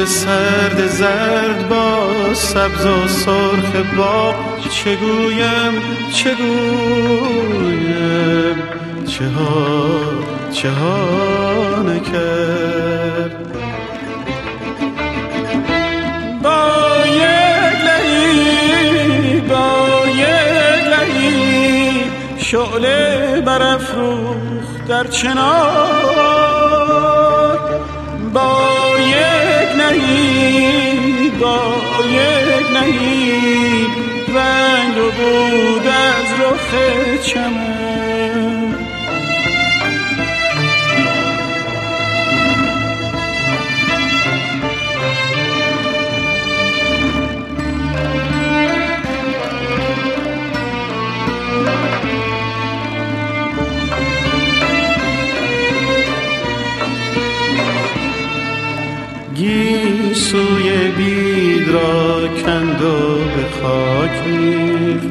سرد زرد با سبز و سرخ باغ چه گویم چه ها نکرد. با یک لحی شعله برافروخت در چنار، با یک نهی رنگ رو بود از رخ چمن. گیسوی بید را کند و به خاک ریخت،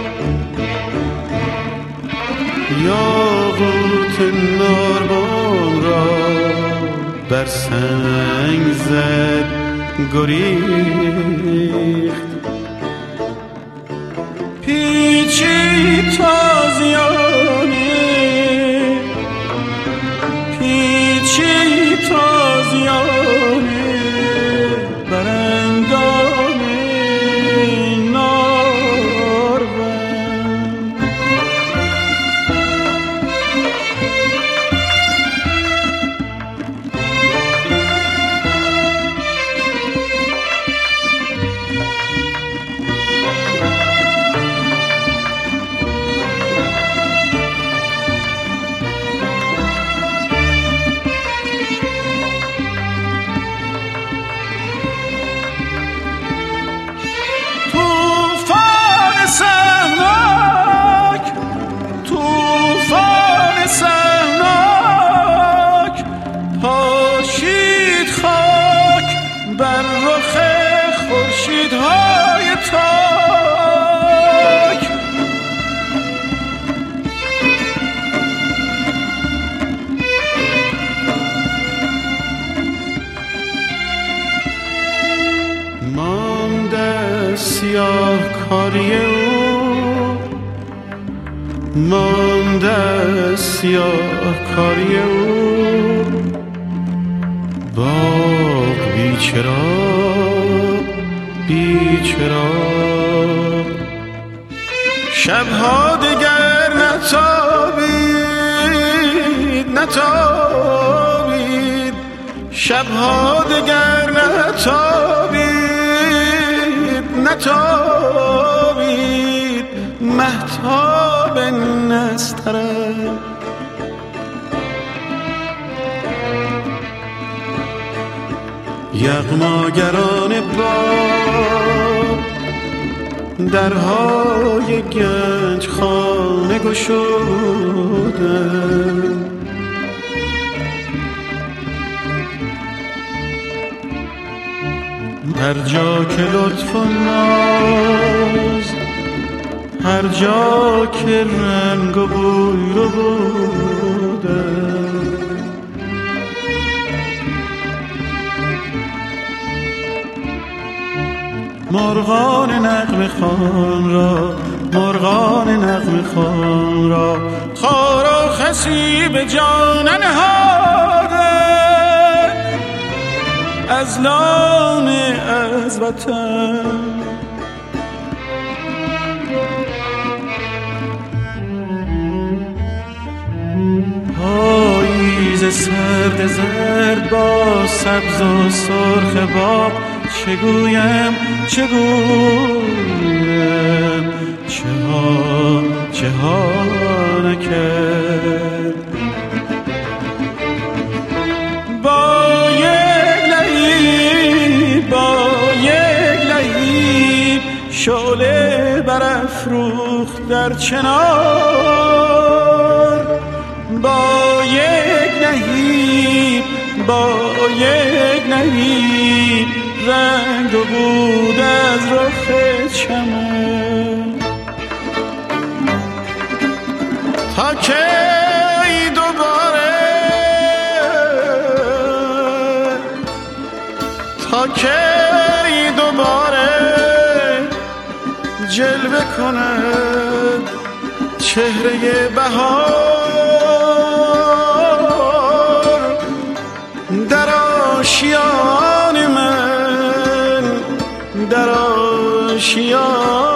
یاقوت ناربان را بر سنگ زد گریخت. پیچی تازیانه برندام نارون. طوفان سهمناک پاشید خاک بر رخ خورشیدهای تاک. مانده سیاه کاری مانده سیاه کاری او، باغ بیچرا شبها دگر نتابید شبها دگر نتابید مهتاب نسترن. یغماگران باد درهای گنج خانه گشودند، هر جا که لطف و ناز، هر جا که رنگ و بوی رو بوده. مرغان نغمه خوان را خار و خسی به جان نهاده، از لانه از وطن پاییز سرد زرد با سبز و سرخ باغ چه گویم چه ها نکرد. با یک لحی شعله برافروخت در چنار، با یک نهی رنگ و بود از رخ چمن. تا کی دوباره تا کی دوباره جلوه کند چهره بهار در آشیان من، در آشیان